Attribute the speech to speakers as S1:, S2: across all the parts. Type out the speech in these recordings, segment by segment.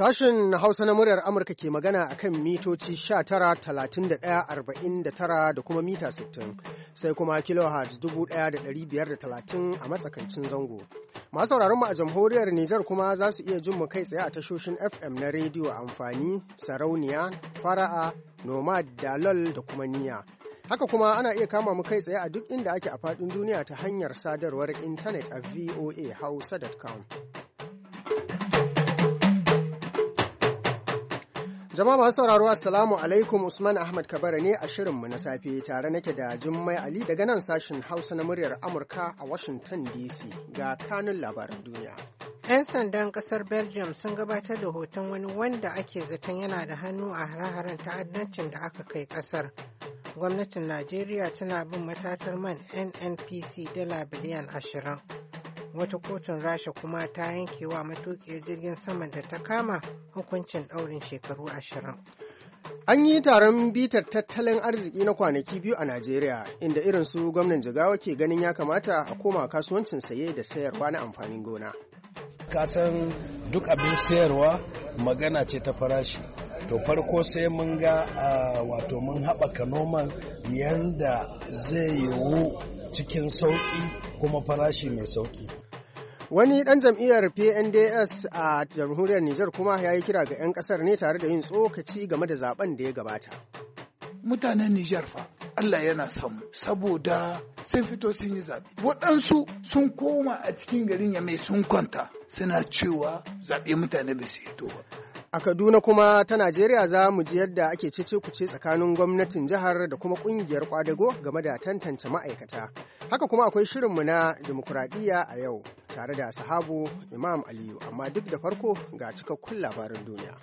S1: Sashen Hausa na muryar Amurka ke magana a kan mitoci 19,31,49 da kuma mita 60, sai kuma kilohertz 1,530 a matsakaicin zango. Masu sauraronmu a jamhuriyar Nijar kuma za su iya jin mu kai tsaye a tashoshin FM na rediyo amfani, sarauniya, fara'a, nomad, dalol da kuma niyya. Haka kuma ana iya kama mu kai tsaye a duk inda ake a faɗin duniya ta hanyar sadarwar intanet a voahausa.com. Jama'a masu sauraro Assalamu alaikum, Usman Ahmad Kabara ne a shirinmu na safe tare nake da Jummai Ali daga nan sashen Hausa na muryar Amurka a Washington DC ga kanun labaran duniya.
S2: 'Yan sandan kasar Belgium sun gabatar da hoton wani wanda ake zaton yana da hannu a hare-haren ta'addancin da aka kai kasar. Gwamnatin Najeriya tana bin matatar man NNPC dala biliyan 20. Wata kotun Rasha kuma ta yanke wa matuƙiyar jirgin saman da ta kama hukuncin ɗaurin shekaru 20.
S1: An yi taron bitar tattalin arziki na kwanaki biyu a Najeriya, inda irin su gwamnan Jigawa ke ganin ya kamata a koma kasuwancin saye da sayarwa na amfanin gona.
S3: Kasan duk abin sayarwa magana ce ta farashi. To farko sai mun ga wato mun haɓaka noman yanda zai yiwu cikin sauƙi kuma farashi mai sauƙi.
S1: Wani ɗan jam'iyyar PNDS a jamhuriyar Nijar kuma ya yi kira ga 'yan ƙasar ne tare da yin tsokaci game da zaben da ya gabata.
S4: Mutanen Nijar fa Allah yana son mu saboda sun fito sun yi zaɓe. Waɗansu sun koma a cikin garin ya mai sun kwanta suna cewa zaɓe mutane ba su hito ba.
S1: A Kaduna kuma ta Najeriya za mu ji yadda ake cece-kuce tsakanin gwamnatin jihar da kuma kungiyar kwadago game da tantance ma'aikata. Haka kuma akwai shirinmu na dimokuraɗiyya a yau tare da sahabu Imam Aliyu, amma duk da farko ga cikakkun labaran duniya.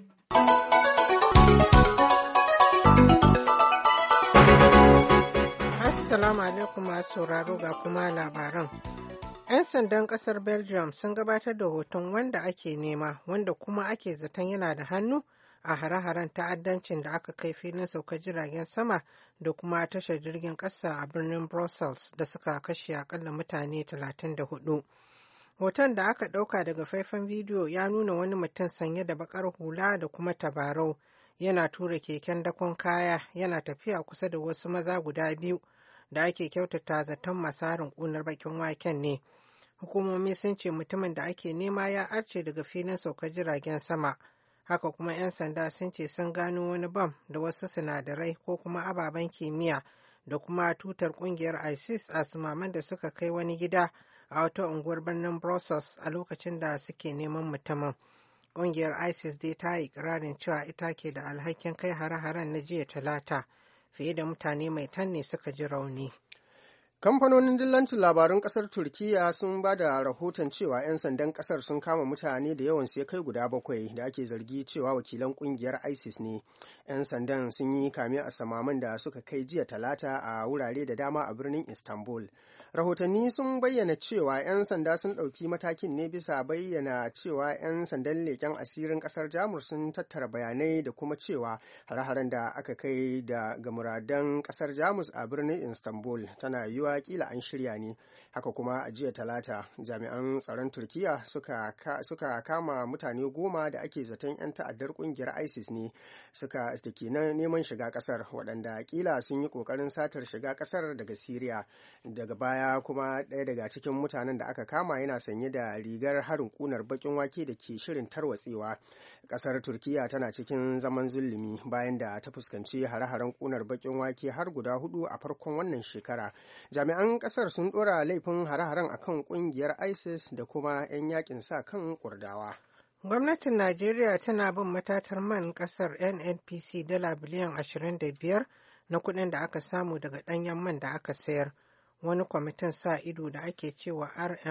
S2: Assalamu alaikum masu sauraro ga kuma labaran. 'Yan sandan kasar Belgium sun gabatar da hoton wanda ake nema wanda kuma ake zaton yana da hannu a hare-haren ta'addancin da aka kai filin saukar jiragen sama da kuma tashar jirgin ƙasa a birnin Brussels da suka kashe akalla mutane 34. Hoton da aka ɗauka daga faifan bidiyo ya nuna wani mutum sanye da baƙar hula da kuma tabarau yana tura keken dakon kaya yana tafiya kusa da wasu maza guda biyu da ake kyautata zaton masu harin ƙunar bakin waken ne. Hukumomi sun ce mutumin da ake nema ya arce daga filin saukar jiragen sama. Haka kuma 'yan sanda sun ce sun gano wani bam da wasu sinadarai ko kuma ababen kimiyya da kuma tutar kungiyar ISIS a sumaman da suka kai wani gida a wata unguwar birnin Brussels a lokacin da suke neman mutumin. Kungiyar ISIS dai ta yi ikirarin cewa ita ke da alhakin kai hare-haren na jiya Talata. Fiye da mutane mai tanne suka ji rauni.
S1: Kamfanonin dillancin labarun kasar Turkiyya sun ba da rahoton cewa 'yan sandan kasar sun kama mutane da yawan sai kai guda 7 da ake zargi cewa wakilan kungiyar ISIS ne. 'Yan sandan sun yi kame a samaman da suka kai jiya Talata a wurare da dama a birnin Istanbul. Rahotanni sun bayyana cewa 'yan sanda sun ɗauki matakin ne bisa bayyana cewa 'yan sandan leƙen asirin ƙasar Jamus sun tattara bayanai da kuma cewa hare-haren da aka kai da ga muradan ƙasar Jamus a birnin Istanbul tana yiwuwa kila an shirya ne. Haka kuma a jiya Talata jami'an tsaron Turkiyya suka kama mutane 10 da ake zaton 'yan ta'addar ƙungiyar ISIS ne da ke neman shiga ƙasar, waɗanda kila sun yi ƙoƙarin satar shiga ƙasar daga Siriya. Daga baya kuma ɗaya daga cikin mutanen da aka kama yana sanye da rigar harin ƙunar baƙin wake da ke shirin tarwatsewa. Ƙasar Turkiyya tana cikin zaman zulumi bayan da ta fuskanci hare-haren ƙunar baƙin wake har guda 4 a farkon wannan shekara. Jami'an ƙasar sun ɗora laifin hare-haren akan ƙungiyar ISIS da kuma 'yan yakin sa kan Kurdawa.
S2: Gwamnatin Najeriya tana bin matatar man ƙasar NNPC dala biliyan 25 na kuɗin da aka samu daga ɗanyen man da aka sayar. Wani kwamitin sa ido da ake cewa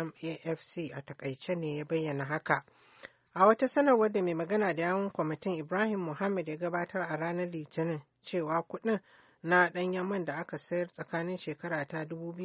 S2: RMAFC a takaice ne ya bayyana haka. A wata sanarwar da mai magana da yawun kwamitin Ibrahim Muhammad ya gabatar a ranar Litinin cewa kuɗin na ɗanyen man da aka sayar tsakanin shekara ta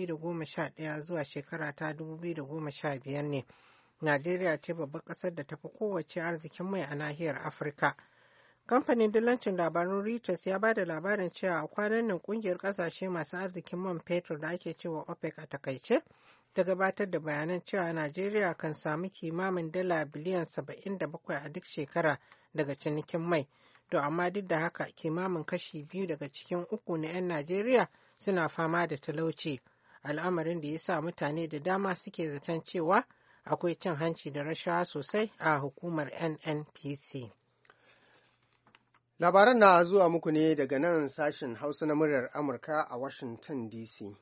S2: 2011 zuwa shekara ta 2015 ne. Najeriya ce babbar ƙasar da tafi kowace arzikin mai a nahiyar Afirka. Kamfanin dillancin labarun Reuters ya ba da labarin cewa a kwanan nan kungiyar kasashe masu arzikin man fetur da ake cewa OPEC a takaice ta gabatar da bayanan cewa Najeriya kan sami kimamin dala biliyan 77 a duk shekara daga cinikin mai. To amma duk da haka kimamin kashi 2 daga cikin 3 na 'yan Najeriya suna fama da talauci, al'amarin da ya sa mutane da dama suke zaton cewa akwai cin hanci da rashawa sosai a hukumar NNPC.
S1: Labaran na zuwa muku ne daga nan sashen Hausa na muryar Amurka a Washington DC.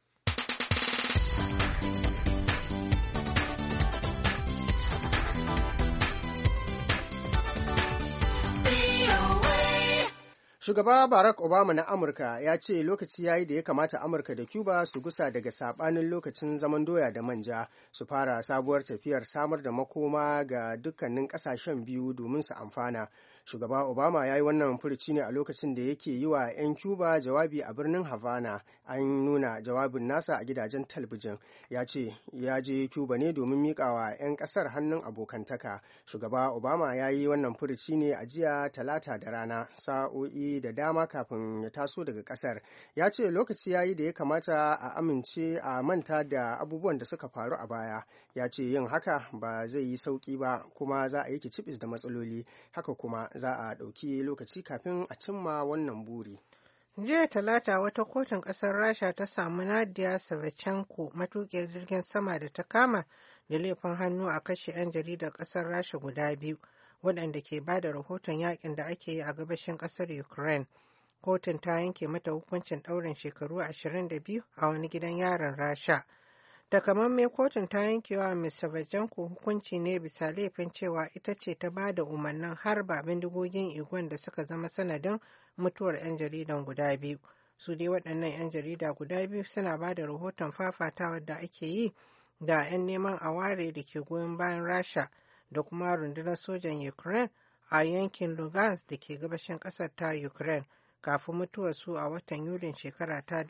S1: Shugaba Barack Obama na Amurka ya ce lokaci yayi da ya kamata Amurka da Cuba su gusa daga sabanin lokacin zaman doya da manja, su fara sabuwar tafiyar samar da makoma ga dukkanin kasashen biyu domin su amfana. Shugaba Obama ya yi wannan furuci ne a lokacin da yake yi wa 'yan Cuba jawabi a birnin Havana. An nuna jawabin nasa a gidajen talabijin. Ya ce ya je Cuba ne domin miƙa wa 'yan ƙasar hannun abokantaka. Shugaba Obama ya yi wannan furuci ne a jiya Talata da rana, sa'o'i da dama kafin ya taso daga ƙasar. Ya ce lokaci ya yi da ya kamata a amince a manta da abubuwan da suka faru a baya. Ya ce yin haka ba zai yi sauƙi ba, kuma za a yi kicibis da matsaloli. Haka kuma za a ɗauki lokaci kafin a cimma wannan buri.
S2: Jiya Talata wata kotun ƙasar Rasha ta samu Nadia Savchenko, matuƙiyar jirgin sama da ta kama da laifin hannu a kashe 'yan jaridar ƙasar Rasha guda biyu waɗanda ke ba da rahoton yakin da ake yi a gabashin ƙasar Ukraine. Kotun ta yanke mata hukuncin ɗaurin shekaru 22 a wani gidan yaron Rasha. Takamaimai kotun ta yankewa Ms. Savchenko hukunci ne bisa laifin cewa ita ce ta ba da umarnin harba bindigogin igon da suka zama sanadin mutuwar 'yan jaridan guda biyu. Su dai waɗannan 'yan jarida guda biyu suna ba da rahoton fafatawar da ake yi da 'yan neman aware da ke goyon bayan Rasha da kuma rundunar sojan Ukraine a yankin Lugansk da ke gabashin ƙasar ta Ukraine kafin mutuwar su a watan Yulin shekara ta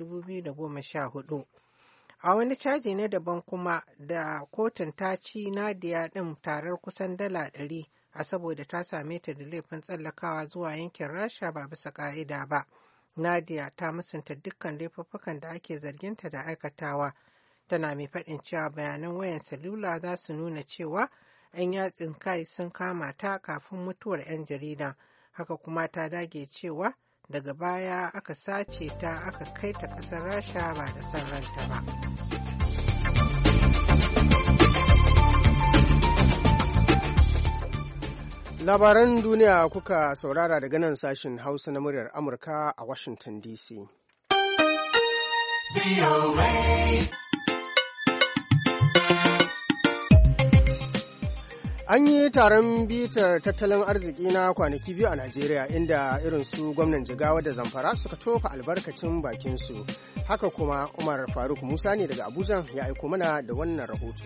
S2: 2014. A wani caji na daban kuma da kotun ta ci Nadia ɗin tarar kusan dala 100 a saboda ta same ta da laifin tsallakawa zuwa yankin Rasha ba bisa ƙa'ida ba. Nadia ta musanta dukkan laifuffukan da ake zarginta da aikatawa. Tana mai faɗin cewa bayanan wayan salula za su nuna cewa 'yan yatsin kai sun kama ta kafin mutuwar 'yan jarida. Haka kuma ta dage cewa daga baya aka sace ta aka kai ta ƙasar Rasha ba da son ranta ba.
S1: Labaran duniya kuka saurara daga nan sashin Hausa na muryar Amurka a Washington DC. An yi taron bitar tattalin arziki na kwanaki biyu a Najeriya, inda irin su gwamnan Jigawa da Zamfara suka tofa albarkacin bakinsu. Haka kuma Umar Faruk Musa ne daga Abuja ya aiko mana da wannan rahoto.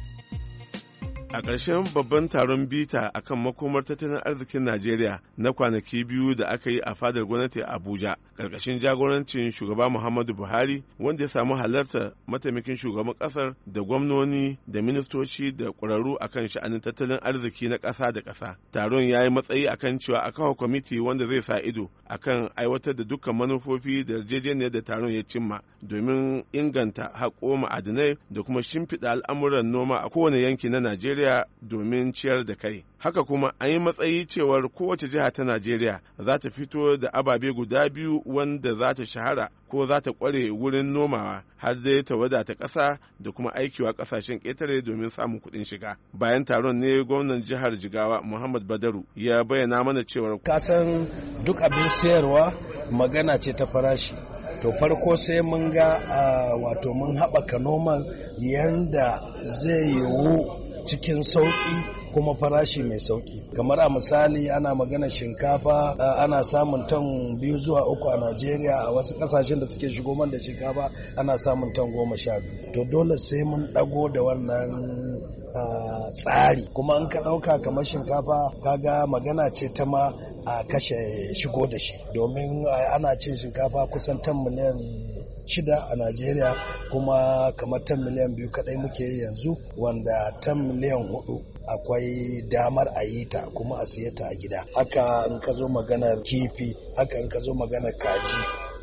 S5: A ƙarshen babban taron bita akan makomar tattalin arzikin Najeriya na kwanaki biyu da aka yi a fadar gwamnati a Abuja, ƙarƙashin jagorancin shugaba Muhammadu Buhari, wanda ya samu halartar mataimakin shugaban ƙasar da gwamnoni da ministoci da ƙwararru akan sha'anin tattalin arziki na ƙasa da ƙasa. Taron ya yi matsayi akan cewa a kawo kwamiti wanda zai sa ido akan aiwatar da dukkan manufofi da yarjejeniyar da taron ya cimma domin inganta haƙo ma'adinai da kuma shimfiɗa al'amuran noma a kowane yanki na Najeriya domin ciyar da kai. Haka kuma an yi matsayi cewar kowace jiha ta Najeriya za ta fito da ababe guda biyu wanda za ta shahara ko za ta kware wurin nomawa har dai ta wadata ƙasa da kuma aikiwa ƙasashen ƙetare domin samun kuɗin shiga. Bayan taron ne gwamnan jihar Jigawa Muhammad Badaru ya bayyana mana cewar
S3: kasan duk abin sayarwa magana ce ta farashi. To farko sai mun ga wato mun haɓaka noman yanda zai yiwu cikin sauƙi kuma farashi mai sauƙi. Kamar a misali ana magana shinkafa ana samun tan 2 zuwa 3 a Najeriya, a wasu ƙasashen da suke shigo man da shinkafa ana samun tan 12. To dole sai mun ɗago da wannan tsari. Kuma in ka ɗauka kamar shinkafa kaga magana ce ta ma a kashe shigo da shi, domin ana cin shinkafa kusan tan miliyan 6 a Najeriya, kuma kamar 10 miliyan 2 kadai muke yi yanzu, wanda 10 miliyan 4 akwai damar a yi ta kuma a siye ta a gida. Haka in ka zo maganar kifi, haka in ka zo maganar kaji,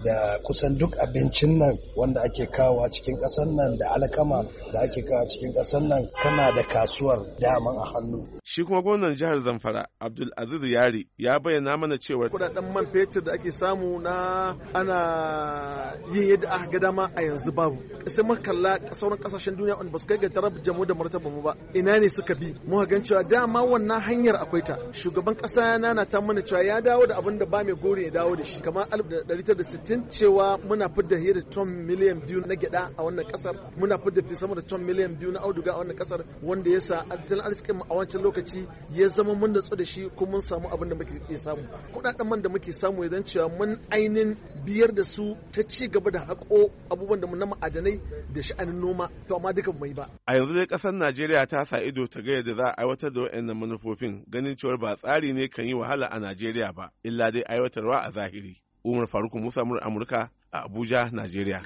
S3: da kusan duk abincin nan wanda ake kawo a cikin ƙasar nan da alkama da ake kawo a cikin ƙasar nan tana da kasuwar daman a hannu.
S5: Shi kuma gwamnan jihar Zamfara Abdul Aziz Yari ya bayyana mana cewa
S6: kudaden man fetur da ake samu na ana yin yadda aka ga dama a yanzu babu. Sai muka kalla sauran kasashen duniya wanda ba su kai ga darajar mu da martaba mu ba. Ina ne suka bi? Muka gan cewa dama wannan hanyar akwai ta. Shugaban kasa ya nanata mana cewa ya dawo da abin da ba mai gori ya dawo da shi. Kamar 1960 cewa muna fidda fiye da ton miliyan 2 na gyada a wannan kasar. Muna fidda sama da ton miliyan 2 na auduga a wannan kasar wanda ya sa tattalin arzikin mu a wancan lokaci ya zama mun natsu da shi kuma mun samu abin da muke samu. Kudaden man da muke samu idan cewa mun ainin biyar da su ta ci gaba da haƙo abubuwan da mu na ma'adanai da sha'anin noma to amma duka mai ba.
S5: A yanzu dai kasar Najeriya ta sa ido ta ga yadda za a aiwatar da waɗannan manufofin ganin cewa ba tsari ne kan yi wahala a Najeriya ba illa dai aiwatarwa a zahiri. Umar Faruk Musa Amurka a Abuja, Najeriya.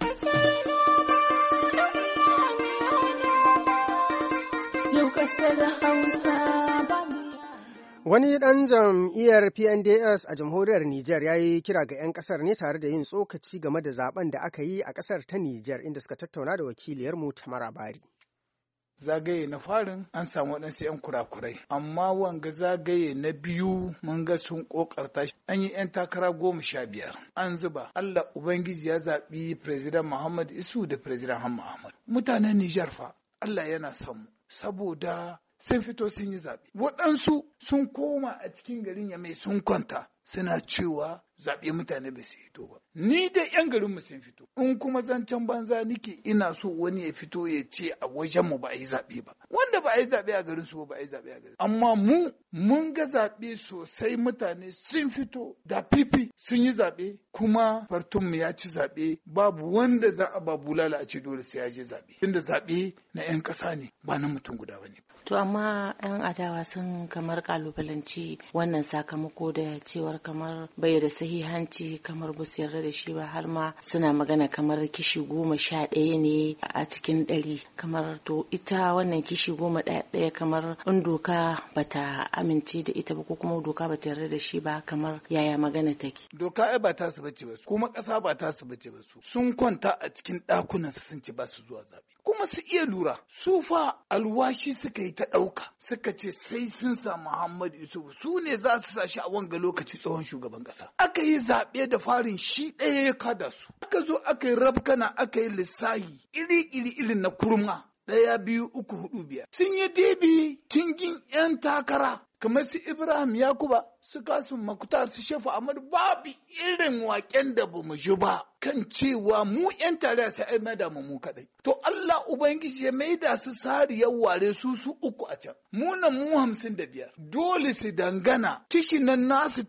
S7: Yau kasar Hausa ba
S1: Wani ɗan jam'iyyar PNDS a jamhuriyar Nijar ya yi kira ga 'yan ƙasar ne tare da yin tsokaci game da zaben da aka yi a ƙasar ta Nijar inda suka tattauna da wakiliyarmu Tamara Bari.
S4: Zagaye na farin an samu waɗansu 'yan kurakurai, amma wanga zagaye na biyu mun ga sun ƙoƙarta an yi 'yan takara 15 an zuba. Allah Ubangiji ya zaɓi Firezidan Muhammad Isu da Firezidan Hamma Ahmad. Mutanen Nijar fa Allah yana son mu saboda sun fito sun yi zaɓe. Waɗansu sun koma a cikin garin Yamai sun kwanta suna cewa zaɓe mutane ba su fito ba. Ni da 'yan garinmu sun fito. In kuma zancen banza nike ina so wani ya fito ya ce a wajenmu ba a yi zaɓe ba. Wanda ba a yi zaɓe a garin su ba a yi zaɓe a garin. Amma mu mun ga zaɓe sosai mutane sun fito da fifi sun yi zaɓe kuma fartunmu ya ci zaɓe babu wanda za a ba bulala a ce dole sai ya je zaɓe. Inda zaɓe na 'yan ƙasa ne ba na mutum guda ba ne.
S7: To amma 'yan adawa sun kamar kalubalanci wannan sakamako da cewar kamar bai da sahihanci kamar ba su yarda da shi ba har ma suna magana kamar kishi 11 ne a cikin 100 kamar to ita wannan kishi 11 kamar in doka bata amince da ita ba ko kuma doka bata yarda da shi ba kamar yaya magana take.
S4: Doka ai ba ta su bace ba su kuma ƙasa ba ta su bace ba su sun kwanta a cikin ɗakunan su sun ci ba su zuwa zaɓe kuma su iya lura su fa alwashi suka yi ta ɗauka suka ce sai sun sa Muhammad Yusuf su ne za su sa shi a wanga lokaci tsohon shugaban ƙasa. Aka yi zaɓe da farin shi ɗaya ya kada su. Aka zo aka yi rabkana aka yi lissahi iri irin na kurma 1, 2, 3, 4, 5. Sun yi dibi kingin 'yan takara kamar su Ibrahim Yakuba su Kasum Makutar su Shefu Ahmadu babu irin waken da bamu ji ba kan cewa mu 'yan tarayya sai ai maida mu kadai. To Allah Ubangiji ya maida su sariyar ware su 3 a can. Mu nan mu 55. Dole su dangana kishi nan nasu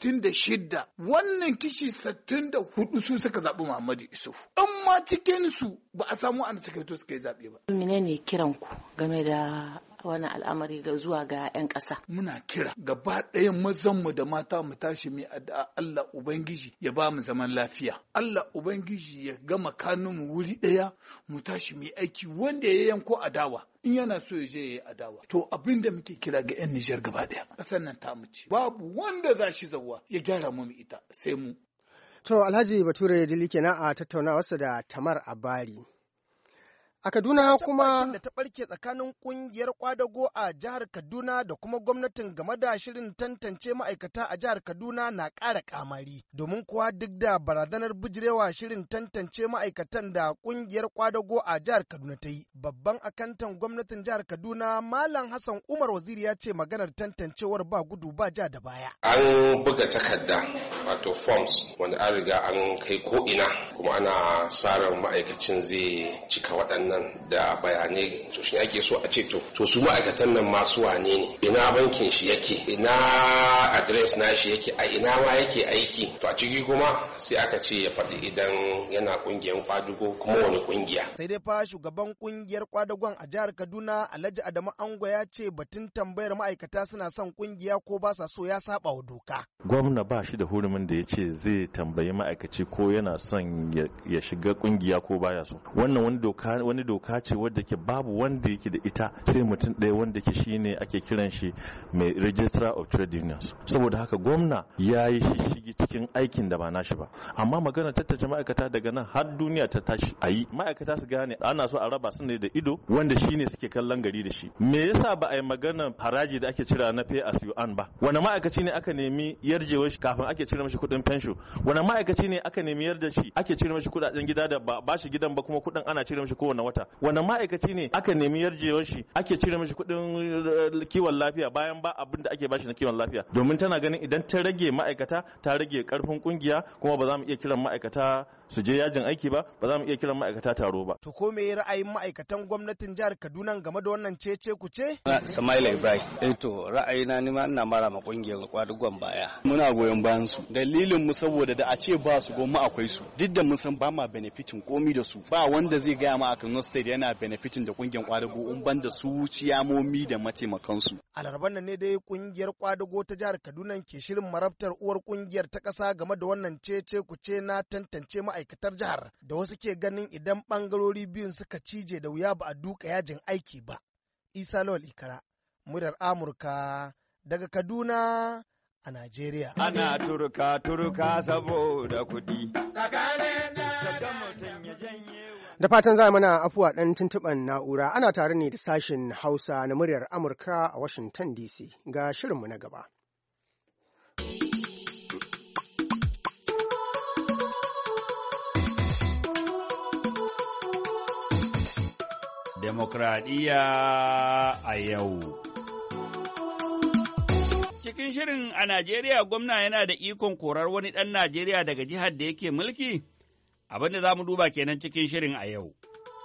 S4: 36 wannan kishi 64 su suka zaɓi Muhammadu Isufu. In ma cikin su ba a samu an suka to suka yi zaɓe ba.
S7: Menene kiran ku game da wani al'amari ga zuwa ga 'yan ƙasa?
S4: Muna kira gaba ɗayan mazanmu da mata mu tashi mai addu'a Allah Ubangiji ya ba mu zaman lafiya. Allah Ubangiji ya gama kanunmu wuri ɗaya mu tashi mai aiki wanda ya yanko adawa. In yana so ya je ya yi adawa. To abin da muke kira ga 'yan Nijar gaba ɗaya. Ƙasar nan ta mu ce. Babu wanda za shi zawa ya gyara mu ita sai mu.
S1: To Alhaji Bature Dili kenan a tattaunawarsa da Tamar Abari. A Kaduna kuma
S8: da ta barke tsakanin kungiyar kwadago a jihar Kaduna da kuma gwamnatin game da shirin tantance ma'aikata a jihar Kaduna na ƙara kamari. Domin kuwa duk da barazanar bijirewa shirin tantance ma'aikatan da kungiyar kwadago a jihar Kaduna ta yi. Babban akantan gwamnatin jihar Kaduna Malam Hassan Umar Waziri ya ce maganar tantancewar ba gudu ba ja da baya.
S9: An buga takarda wato forms wanda an riga an kai ko ina kuma ana sa ran ma'aikacin zai cika waɗannan da bayanai to shi ake so a ce to su ma'aikatan nan masu wane ne, ina bankin shi yake, ina address na shi yake, a ina ma yake aiki. To a ciki kuma sai aka ce ya faɗi idan yana kungiyar kwadugo kuma wani kungiya.
S8: Sai dai fa shugaban kungiyar kwadagon a jihar Kaduna Alhaji Adamu Ango ya ce batun tambayar ma'aikata suna son kungiya ko ba sa so ya saba wa doka.
S10: Gwamna ba shi da hurumin da ya ce zai tambayi ma'aikaci ko yana son ya shiga kungiya ko baya so. Wannan wani wani doka ce wadda ke babu wanda yake da ita sai mutum ɗaya wanda ke shine ake kiran shi mai registrar of trade unions. Saboda haka gwamna ya yi shigi cikin aikin da ba nashi ba. Amma magana tattace ma'aikata daga nan har duniya ta tashi a yi ma'aikata su gane ana so a raba su ne da ido wanda shine suke kallon gari da shi. Me yasa ba a yi magana haraji da ake cira na pay as you earn ba? Wani ma'aikaci ne aka nemi yarjewar shi kafin ake cire mashi kuɗin fensho? Wani ma'aikaci ne aka nemi yarda shi ake cire mashi kuɗaɗen gida da ba shi gidan ba kuma kuɗin ana cire mashi kowane wata? Wani ma'aikaci ne aka nemi yarjewar shi ake cire mashi kuɗin kiwon lafiya bayan ba abin da ake bashi na kiwon lafiya? Domin tana ganin idan ta rage ma'aikata ta rage karfin kungiya kuma ba za mu iya kiran ma'aikata su je yajin aiki ba za mu iya kiran ma'aikata taro ba.
S8: To ko me ra'ayin ma'aikatan gwamnatin jihar Kaduna game da wannan cece ku ce?
S11: Samaila Ibrahim. To ra'ayina ni ma ina mara ma kungiyar kwadugon baya. Muna goyon bayan su. Dalilin mu saboda da a ce ba su goma akwai su. Duk da mun san ba ma benefitin komi da su. Ba wanda zai gaya ma a Kano State yana benefitin da kungiyar kwadugo in ban da su ciyamomi da mataimakan su.
S8: A Laraban nan ne dai kungiyar kwadugo ta jihar Kaduna ke shirin marabtar uwar kungiyar ta kasa game da wannan cece ku ce na tantance ma'aikatar jihar da wasu ke ganin idan bangarori biyun suka cije da wuya ba a duka yajin aiki ba. Isa Lawal Ikara, muryar Amurka daga Kaduna a Najeriya.
S12: Ana turka saboda kuɗi.
S1: Da fatan za mana afuwa ɗan tuntuɓan na'ura. Ana tare ne da sashen Hausa na muryar Amurka a Washington DC. Ga shirinmu na gaba.
S12: Demokradiyya a yau. Cikin shirin a Najeriya gwamna yana da ikon korar wani ɗan Najeriya daga jihar da yake mulki? Abin da za mu duba kenan cikin shirin a yau.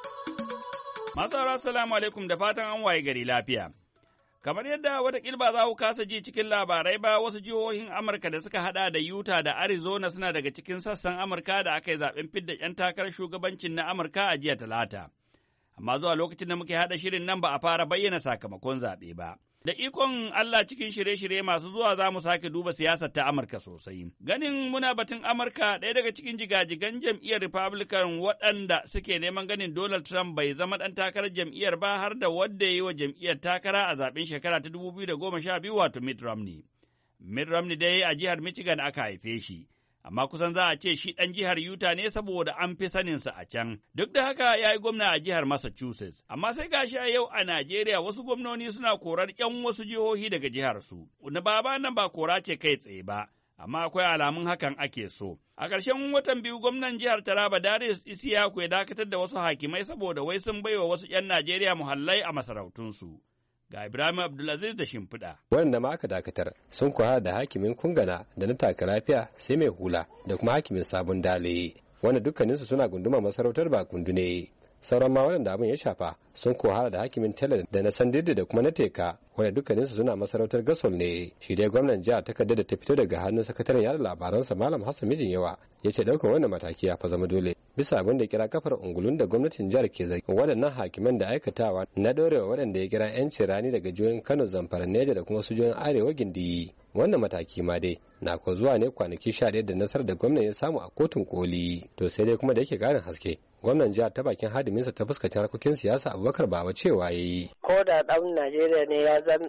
S12: Masu assalamu alaikum da fatan an waye gari lafiya. Kamar yadda wata ba za ku kasa ji cikin labarai ba, wasu jihohin Amurka da suka hada da Utah da Arizona suna daga cikin sassan Amurka da aka yi zaɓen fidda 'yan takarar shugabancin na Amurka a jiya Talata. Amma zuwa lokacin da muke haɗa shirin nan ba a fara bayyana sakamakon zaɓe ba. Da ikon Allah cikin shirye-shirye masu zuwa za mu sake duba siyasar ta Amurka sosai. Ganin muna batun Amurka, ɗaya daga cikin jigajigan jam'iyyar Republican waɗanda suke neman ganin Donald Trump bai zama ɗan takarar jam'iyyar ba har da wadda ya yi wa jam'iyyar takara a zaɓen shekara ta 2012 wato Mitt Romney. Mitt Romney dai a jihar Michigan aka haife shi. Amma kusan za a ce shi ɗan jihar Utah ne saboda an fi saninsa a can. Duk da haka ya yi gwamna a jihar Massachusetts. Amma sai gashi a yau a Najeriya wasu gwamnoni suna korar 'yan wasu jihohi daga jiharsu. Na baba nan ba kora ce kai tsaye ba, amma akwai alamun hakan ake so. A ƙarshen watan biyu gwamnan jihar Taraba Darius Isiyaku ya dakatar da wasu hakimai saboda wai sun baiwa wasu 'yan Najeriya muhallai a masarautunsu. Ga Ibrahim Abdulaziz da shimfiɗa.
S13: Wanda ma aka dakatar sun kuwa da hakimin Kungana da na Taka Lafiya sai mai hula da kuma hakimin Sabon Dale, wanda dukkaninsu suna gunduma masarautar Bakundu ne. Sauran ma waɗanda abin ya shafa sun kuwa da hakimin Tela da na Sandirdi da kuma na Teka, wanda dukkaninsu suna masarautar Gasol ne. Shi dai gwamnan jihar takardar da ta fito daga hannun sakataren yada labaransa Malam Hassan Mijin Yawa ya ce ɗaukar wannan mataki ya fa zama dole. Bisa abin da kira kafar ungulun da gwamnatin jihar ke zargin waɗannan hakiman da aikatawa na ɗorewa waɗanda ya kira 'yancin rani daga jihohin Kano, Zamfara, Neja da kuma su jihohin Arewa gindi. Wannan mataki ma dai na ko zuwa ne kwanaki 11 da nasarar da gwamnan ya samu a kotun koli. To sai dai kuma da yake ƙarin haske, gwamnan jihar ta bakin hadiminsa ta fuskacin harkokin siyasa Abubakar Bawa cewa ya yi.
S14: Ko da ɗan Najeriya ne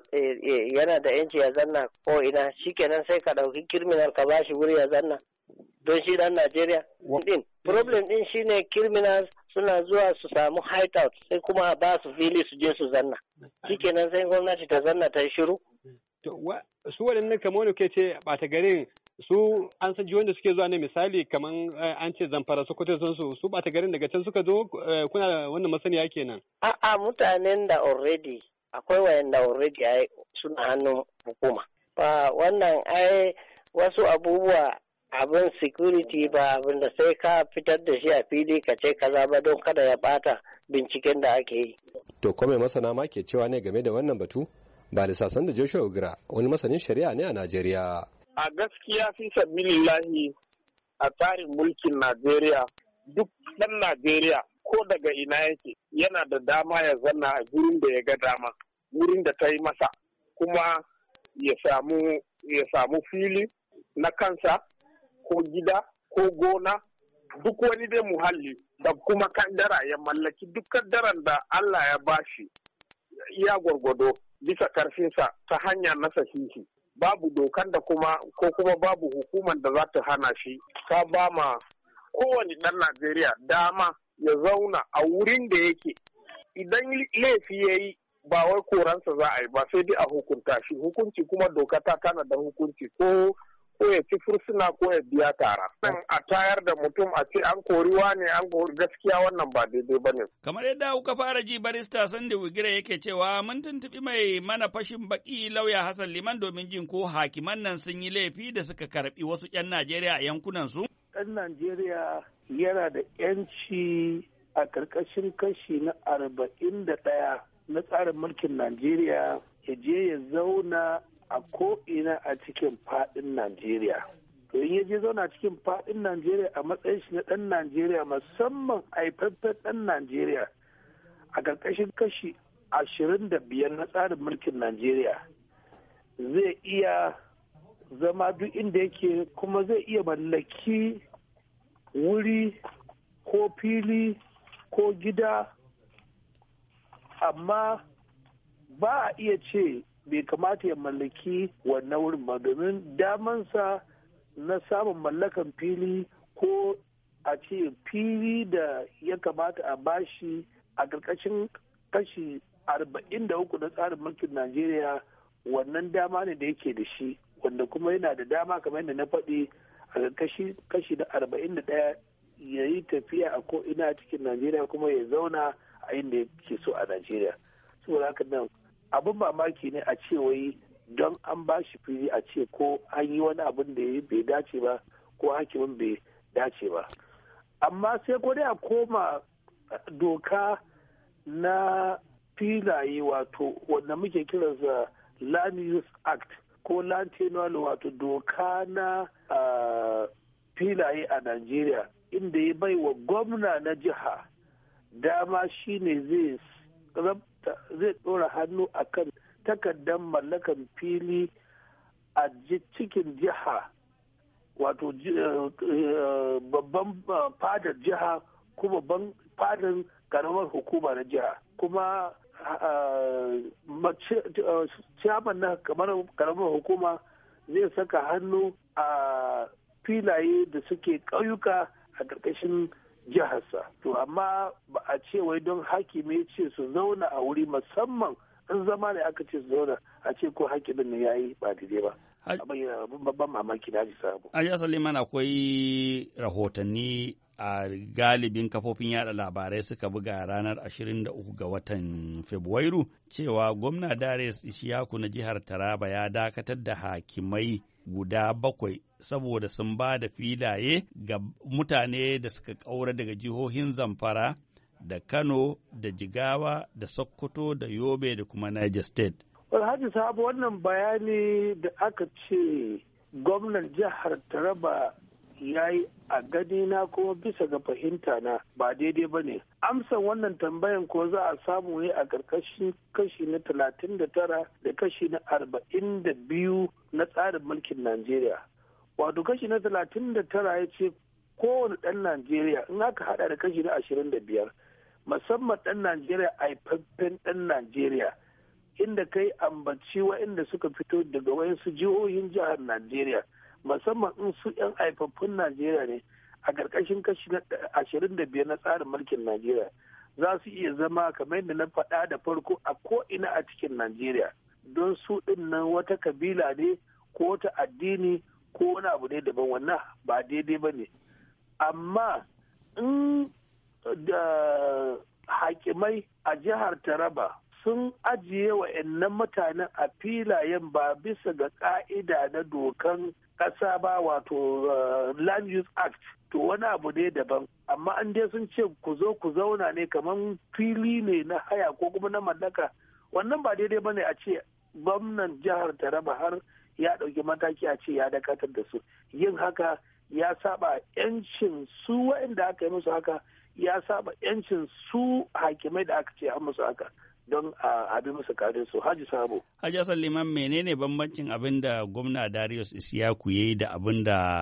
S14: yana da 'yanci ya zanna ko ina, shikenan sai ka ɗauki kirminal ka bashi wuri ya zanna. Don shi dan Najeriya din. Problem din shine criminals suna zuwa su samu hideout sai kuma ba su fili su je su zanna. Shikenan sai gwamnati ta zanna ta yi shiru.
S15: To su waɗannan kamar wani ke ce ɓata garin su an san jihohin da suke zuwa ne, misali kamar an ce Zamfara, Sokoto su ɓata garin daga can suka zo, kuna wannan masaniya kenan. A'a,
S14: mutanen da already akwai wayanda already suna hannun hukuma. Wannan wasu abubuwa abin security ba abin da sai ka fitar da shi a fili ka ce kaza ba don kada ya bata binciken da ake yi.
S13: To kome masana ma ke cewa ne game da wannan batu? Ba lissasan da Joshua Ugra wani masanin shari'a ne a Najeriya.
S16: A gaskiya fi sabilillahi a tsarin mulkin Najeriya duk ɗan Najeriya ko daga ina yake yana da dama ya zanna a gurin da ya ga dama, wurin da ta yi masa, kuma ya samu fili na kansa ko gida ko gona, duk wani dai muhalli da kuma kaddara ya mallaki duk kaddaran da Allah ya bashi iya gwargwado bisa karfinsa ta hanya na sahihi. Babu dokan da kuma babu hukumar da za ta hana shi. Ka ba ma kowane ɗan Najeriya dama ya zauna a wurin da yake. Idan laifi ya yi ba wai koransa za a yi ba sai dai a hukunta shi. Hukunci kuma doka ta tana da hukunci ko ya ci fursuna ko ya biya tara. Nan a tayar da mutum a ce an kori ne an kori gaskiya wannan ba daidai ba ne.
S12: Kamar yadda kuka fara ji barista Sunday Wigire yake cewa mun tuntuɓi mai mana fashin baki lauya Hassan Liman domin jin ko hakiman nan sun yi laifi da suka karɓi wasu 'yan Najeriya a yankunan su.
S17: Ɗan Najeriya yana da 'yanci a ƙarƙashin kashi na 41 na tsarin mulkin Najeriya ya je ya zauna a ko'ina a cikin faɗin Najeriya. To in ya je zauna cikin faɗin Najeriya a matsayin shi na ɗan Najeriya musamman haifaffen ɗan Najeriya a ƙarƙashin kashi 25 na tsarin mulkin Najeriya zai iya zama duk inda yake kuma zai iya mallaki wuri ko fili ko gida, amma ba a iya ce bai kamata ya mallaki wannan wurin ba, domin damansa na samun mallakan fili ko a ce fili da ya kamata a bashi a ƙarƙashin kashi 43 na tsarin mulkin Najeriya, wannan dama ne da yake da shi, wanda kuma yana da dama kamar yadda na faɗi a kashi na 41 ya yi tafiya a ko'ina cikin Najeriya kuma ya zauna a inda yake so a Najeriya. Saboda haka nan abin mamaki ne a ce wai don an ba shi fili a ce ko an yi wani abin da bai dace ba ko hakimin bai dace ba. Amma sai ko dai a koma doka na filaye, wato wanda muke kiransa Land Use Act ko Land Tenure, wato doka na filaye a Najeriya, inda ya bai wa gwamna na jiha dama shine zai ɗora hannu akan takardar mallakan fili a cikin jiha, wato babban fadar jiha ko babban fadar karamar hukuma na jiha, kuma ciyaman na karamar hukuma zai saka hannu a filaye da suke ƙauyuka a ƙarƙashin jiharsa. To amma ba a ce wai don hakimi ce su zauna a wuri, musamman in zama ne aka ce su zauna a ce ko hakimin ne ya yi ba daidai ba. Abin yana babban mamaki na ji sabu.
S12: Ajiya Suleiman, akwai rahotanni a galibin kafofin yada labarai suka buga ranar 23 ga watan Fabrairu cewa gwamna Darius Ishaku na jihar Taraba ya dakatar da hakimai guda 7 saboda sun ba da filaye ga mutane da suka ƙaura daga jihohin Zamfara da Kano da Jigawa da Sokoto da Yobe da kuma Niger State.
S17: Alhaji Sabu, wannan bayani da aka ce gwamnan jihar Taraba ya yi a gani na kuma bisa ga fahimta na ba daidai ba ne. Amsan wannan tambayan ko za a samu ne a ƙarƙashin kashi na 39 da kashi na 42 na tsarin mulkin Najeriya. Wato kashi na 39 ya ce kowane ɗan Najeriya in aka haɗa da kashi na 25, musamman ɗan Najeriya haifaffen ɗan Najeriya, inda kai ambaci waɗanda suka fito daga wayansu jihohin jihar Najeriya, musamman in su 'yan haifaffun Najeriya ne a ƙarƙashin kashi na 25 na tsarin mulkin Najeriya, za su iya zama kamar yadda na faɗa da farko a ko'ina a cikin Najeriya, don su ɗin nan wata kabila ne ko wata addini ko wani abu ne daban, wannan ba daidai ba ne. Amma in da hakimai a jihar Taraba sun ajiye wa'annan mutanen a filayen ba bisa ga ƙa'ida na dokan ƙasa ba, wato Land Use Act, to wani abu ne daban. Amma an dai sun ce ku zo ku zauna ne kamar fili ne na haya ko kuma na mallaka, wannan ba daidai ba ne a ce gwamnan jihar Taraba har ya ɗauki mataki a ce ya dakatar da su. Yin haka ya saba 'yancin su waɗanda aka yi musu haka, ya saba 'yancin su hakimai da aka ce an musu haka, don a bi musu kadin su. Haji Sabo.
S12: Haji Liman, menene bambancin abin da gwamna Darius Ishaku ya yi da abin da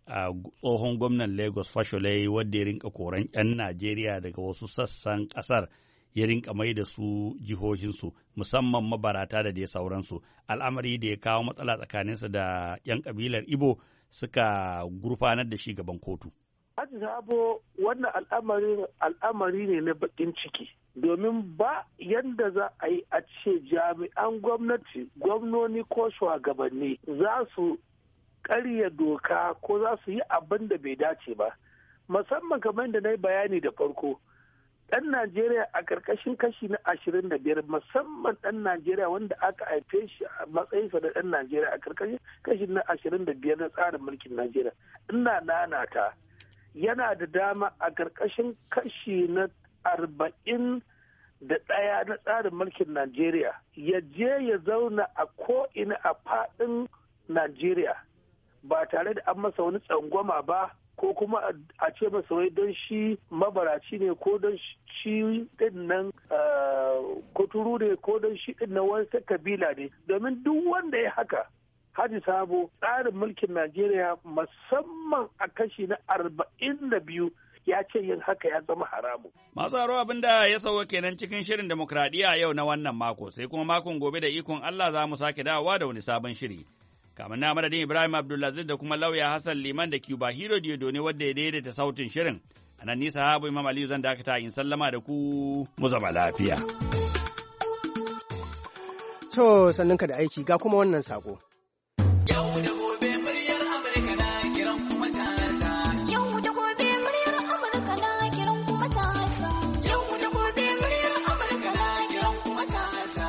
S12: tsohon gwamnan Lagos Fashola wadda ya rinka koran 'yan Najeriya daga wasu sassan ƙasar ya rinka mai da su jihohinsu musamman mabarata da dai sauransu, al'amari da ya kawo matsala tsakaninsa da 'yan kabilar Ibo suka gurfanar da shi gaban kotu.
S17: Haji Sabo, wannan al'amari ne na bakin ciki, domin ba yadda za a yi a ce jami'an gwamnati, gwamnoni ko shugabanni za su karya doka ko za su yi abin da bai dace ba, musamman kamar da na yi bayani da farko. Ɗan Najeriya a ƙarƙashin kashi na 25, musamman ɗan Najeriya wanda aka haife shi a matsayinsa da ɗan Najeriya a ƙarƙashin kashi na 25 na tsarin mulkin Najeriya. Ina nanata yana da dama a ƙarƙashin kashi na 41 na tsarin mulkin Najeriya ya je ya zauna a ko'ina a faɗin Najeriya ba tare da an masa wani tsangwama ba, ko kuma a ce masa wai don shi mabaraci ne ko don shi din nan kuturu ne ko don shi din nan wani kabila ne, domin duk wanda ya haka Haji Sabo, tsarin mulkin Najeriya musamman a kashi na 42 ya ce yin haka ya zama haramu.
S12: Masu haro abin da ya sauwa kenan cikin shirin demokradiyya yau na wannan mako, sai kuma makon gobe da ikon Allah za mu sake dawowa da wani sabon shiri. Kamar na madadin Ibrahim Abdulaziz da kuma lauya Hassan Liman da Cuba Hero Diodo ne wadda ya daidaita sautin shirin. A nan nisa Habu Imam Aliyu zan dakata in sallama da ku mu zama lafiya.
S1: To sannunka da aiki ga kuma wannan sako.
S18: Yau da gobe muryar Amurka na kiran kuma matasa. Yau da gobe muryar Amurka na kiran kuma matasa. Yau da gobe muryar Amurka na kiran kuma matasa.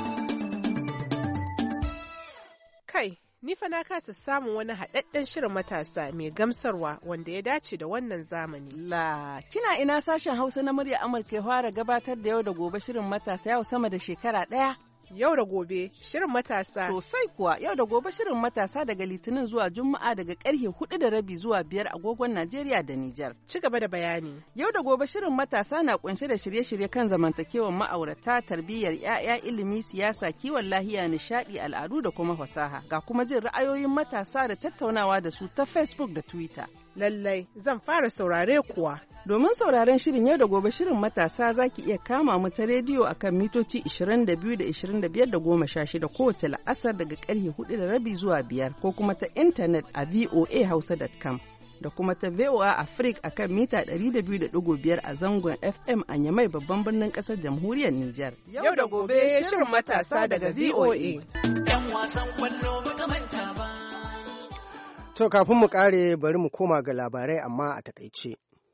S2: Kai, ni fa na kasa samun wani haɗaɗɗen shirin matasa mai gamsarwa wanda ya dace da wannan zamani.
S19: La, kina ina sashen Hausa na murya Amurka ya fara gabatar da yau da gobe shirin matasa yau sama da shekara ɗaya.
S2: Yau da gobe shirin matasa.
S19: Sosai kuwa yau da gobe shirin matasa daga Litinin zuwa Juma'a daga karfe 4:30 zuwa 5 agogon Najeriya da Nijar.
S2: Ci gaba da bayani.
S19: Yau da gobe shirin matasa na kunshe da shirye-shirye kan zamantakewar ma'aurata, tarbiyyar 'ya'ya, ilimi, siyasa, kiwon lahiya, nishadi, al'adu da kuma fasaha. Ga kuma jin ra'ayoyin matasa da tattaunawa da su ta Facebook da Twitter.
S2: Lallai zan fara saurare kuwa.
S19: Domin sauraren shirin yau da gobe shirin matasa za ki iya kama mu ta rediyo akan mitoci 22 da 25 da 16 kowace la'asar daga karfe 4:30 zuwa 5 ko kuma ta intanet a voahausa.com da kuma ta VOA Africa akan mita 200.5 a zangon FM a Nyamai babban birnin kasar jamhuriyar Nijar.
S2: Yau da gobe shirin matasa daga VOA.
S18: 'Yan wasan kwallo ba ta manta ba.
S1: To kafin mu kare bari mu koma ga labarai amma a takaice.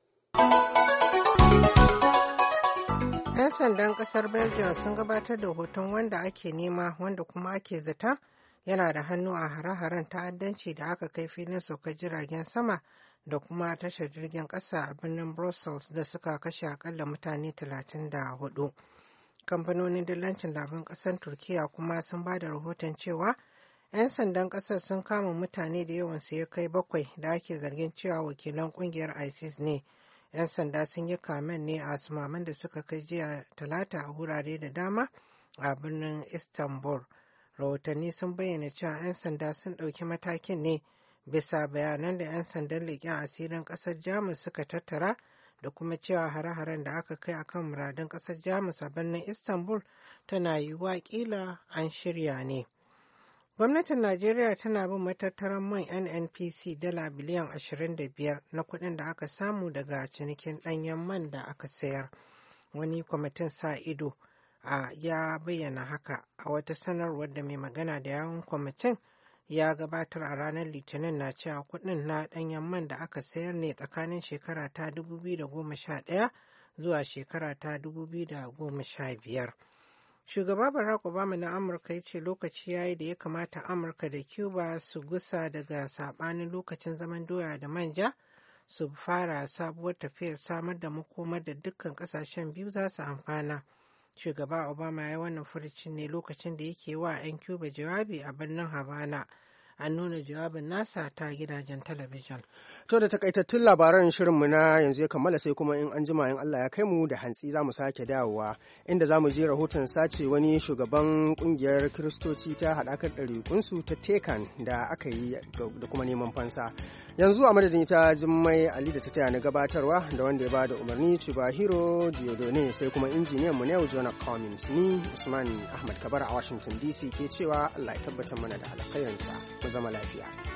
S2: 'Yan sandan kasar Belgium sun gabatar da hoton wanda ake nema wanda kuma ake zata yana da hannu a hare-haren ta'addanci da aka kai filin saukar jiragen sama da kuma tashar jirgin ƙasa a birnin Brussels da suka kashe akalla mutane 34. Kamfanonin dillancin labaran ƙasar Turkiya kuma sun ba da rahoton cewa 'yan sandan ƙasar sun kama mutane da yawansu ya kai 7 da ake zargin cewa wakilan ƙungiyar ISIS ne. 'Yan sanda sun yi kamen ne a sumaman da suka kai jiya talata a wurare da dama a birnin Istanbul. Rahotanni sun bayyana cewa 'yan sanda sun ɗauki matakin ne bisa bayanan da 'yan sandan leƙen asirin ƙasar Jamus suka tattara da kuma cewa hare-haren da aka kai akan muradun ƙasar Jamus a birnin Istanbul tana yiwuwa ƙila an shirya ne. Gwamnatin Najeriya tana bin matattaran man NNPC dala biliyan 25 na kuɗin da aka samu daga cinikin ɗanyen man da aka sayar. Wani kwamitin sa ido ya bayyana haka a wata sanarwar da mai magana da yawun kwamitin ya gabatar a ranar Litinin na cewa kuɗin na ɗanyen man da aka sayar ne tsakanin shekara ta 2011 zuwa shekara ta 2015. Shugaba Barack Obama na Amurka ya ce lokaci ya yi da ya kamata Amurka da Cuba su gusa daga saɓanin lokacin zaman doya da manja su fara sabuwar tafiyar samar da makomar da dukkan ƙasashen biyu za su amfana. Shugaba Obama ya yi wannan furucin ne lokacin da yake wa 'yan Cuba jawabi a birnin Havana an nuna jawabin nasa ta gidajen talabijin.
S1: To da takaitattun labaran shirinmu na yanzu ya kammala, sai kuma in an jima in Allah ya kai mu da hantsi za mu sake dawowa inda za mu je rahoton sace wani shugaban kungiyar Kiristoci ta haɗakar ɗarikunsu ta Tekan da aka yi da kuma neman fansa. Yanzu a madadin ita Jummai Ali da ta taya na gabatarwa da wanda ya bada umarni Chubahiro Diodone, sai kuma injiniyan mu Neo Jonah Cummins, ni Usman Ahmad Kabar a Washington DC ke cewa Allah ya tabbatar mana da alkhairinsa, mu zama lafiya.